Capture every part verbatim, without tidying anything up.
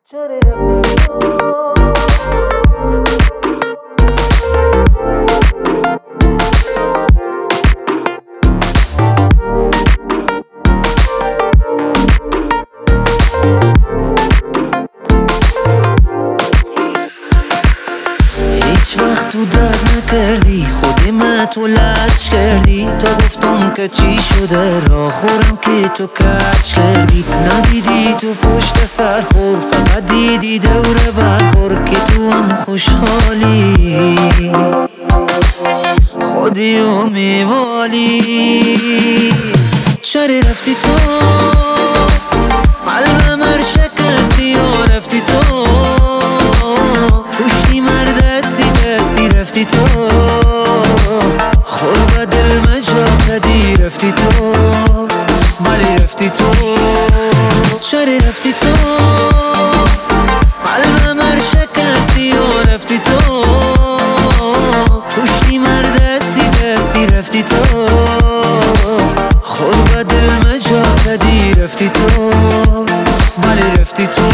چاره رفتی تو هیچ وقت تو درد نکردی، خودی من تو لج کردی. تا گفتم که چی شده را خورم که تو کچ کردی. ندیدی تو پشت سر خور، فقط دیدی دوره برخور که تو هم خوشحالی خودی و میبالی. چرا رفتی تو قلبم هر شکستی و رفتی تو کشتی مر دستی دستی رفتی تو خور دل مجا کدی رفتی تو بلی رفتی تو. چرا رفتی تو قلبم هر شکستی و رفتی تو کشتی مر دستی دستی رفتی تو خور دل مجا کدی رفتی تو بلی رفتی تو.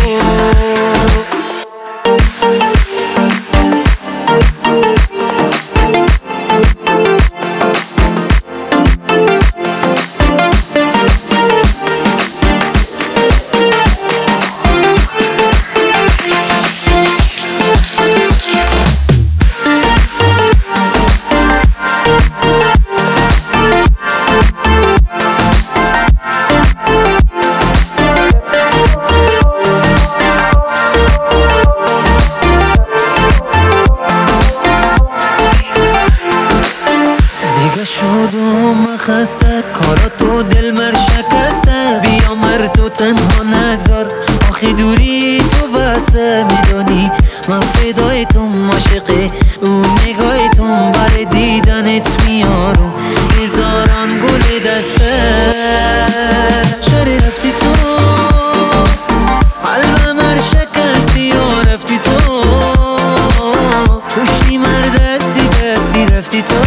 شدم خسته کارا تو دل مر شکسته. بیا مر تو تنها نگذار آخی دوری تو بسه. میدونی من فدای تو عاشقی اون نگاه تو بر دیدنت میارم هزاران گل دسته. چرا رفتی تو قلبم هر شکستی و رفتی تو کشتی مر دستی دستی رفتی تو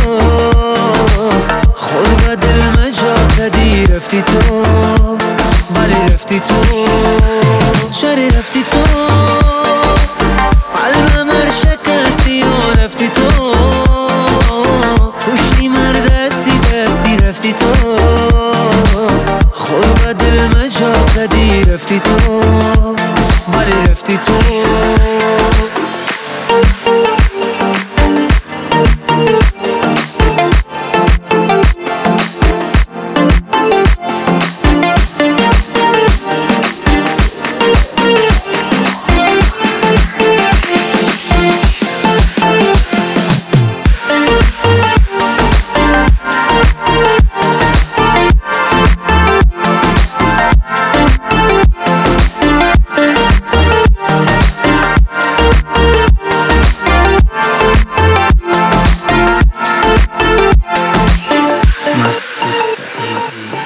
خور دل مجا کدی رفتی تو بلی رفتی تو. چرا رفتی تو قلبم هر شکستی و رفتی تو کشتی مر دستی دستی رفتی تو خور دل مجا کدی رفتی تو بلی رفتی تو. مسعود سعیدی